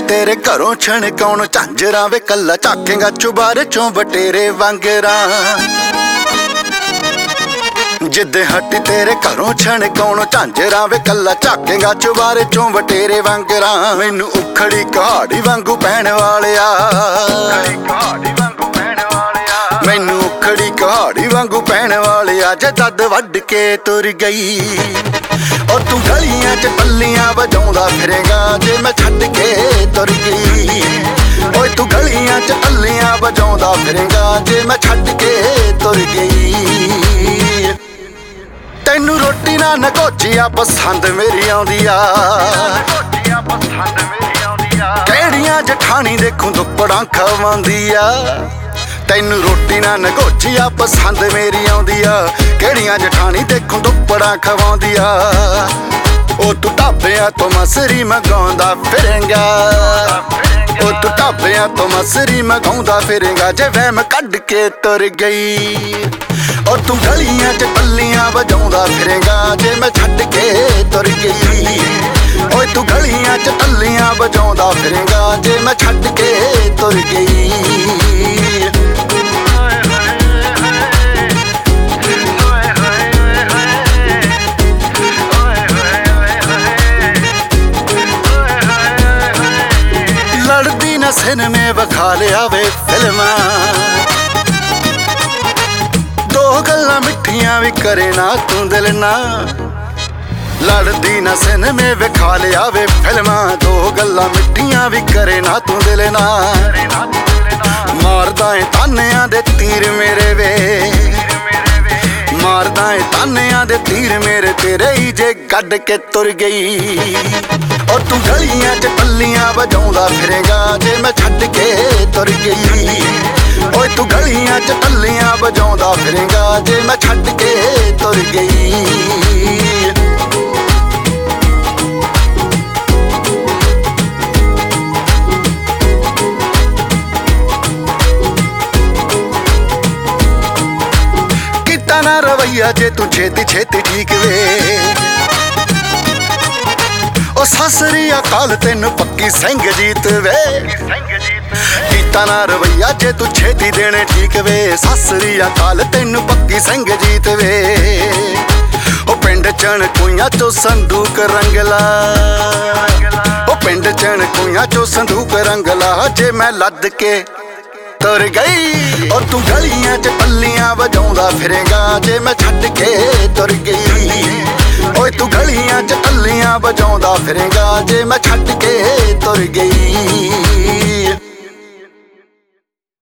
तेरे घरों छणकाउण झांजरां वे कल्ला झाकेगा चुबारे चों बटेरे वांगरां। जिद्दे हटी तेरे घरों छणकाउण झांजरां वे कल्ला झाकेगा चुबारे चों बटेरे वांगरां। मैनू उखड़ी कहाड़ी वांगू पैण वालिया, मैनू उखड़ी कहाड़ी वांगू पैण वालिया। जे दद वड्ड के तुर गई और तू गलियां च पल्लियां वजाउंदा फिरेगा जे मैं छड्ड के तुर गई। ओए तू गलियां च पल्लियां वजाउंदा फिरेगा जे मैं छड्ड के तुर गई। तैनू रोटी ना नगोचिया पसंद मेरी आउंदी आ, किहड़ियां जठानी देखूं दुप्पड़ां खवांदी आ। तैनू रोटी ना नगोचिया पसंद मेरी आउंदी आ, किहड़ियां जठानी देखूं दुप्पड़ां खवांदी आ। ओ तू ढाबियां तो मसरी मंगाउंदा फिरेंगा, ओ तू ढाबियां तो मसरी मंगाउंदा फिरेंगा जे वहम कढ के तुर गई। और तू गलियां च पल्लियां वजाउंदा फिरेंगा जे मैं छड्ड के तुर गई। ओए तू गलियां च पल्लियां वजाउंदा फिरेंगा जे मैं छड्ड के तुर गई। लड़दी न सिनेमे विखा लिया वे फिल्मां, दो गल्लां मिठियां भी करे ना तू दिल ना। लड़दी न सिनेमे विखा लिया वे फिल्मां, दो गल्लां मिठियां भी करे ना तू दिल ना। मारदा ए तानियां दे तीर मेरे वे, मारदा ए तानियां दे तीर मेरे तेरे ही जे गड्ड के तुर गई। और तू गलियां च पल्लियां वजाउंदा फिरेगा जे मैं छड्ड के तुर गई। ओए तू गलियां च पल्लियां वजाउंदा फिरेगा जे मैं छड्ड के तुर गई। कीता ना रवैया जे तू छेती छेती ठीक वे, ओ ससरी अकाल तेनू पक्की सिंह जीत वे। कीता ना रवैया जे तू छेती देने ठीक वे, ससरी अकाल तेनू पक्की सिंह जीत वे। ओ पिंड चणकुइयां चो संदूक रंगला, ओ पिंड चणकुइयां चो संदूक रंगला जे मैं लद के तुर गई। और तू गलियां च पल्लियां वजाउंदा फिरेगा जे मैं छड्ड के तुर गई। ओए तू गलियां च पल्लियां वजाउंदा फिरेगा जे मैं छड्ड के तुर गई।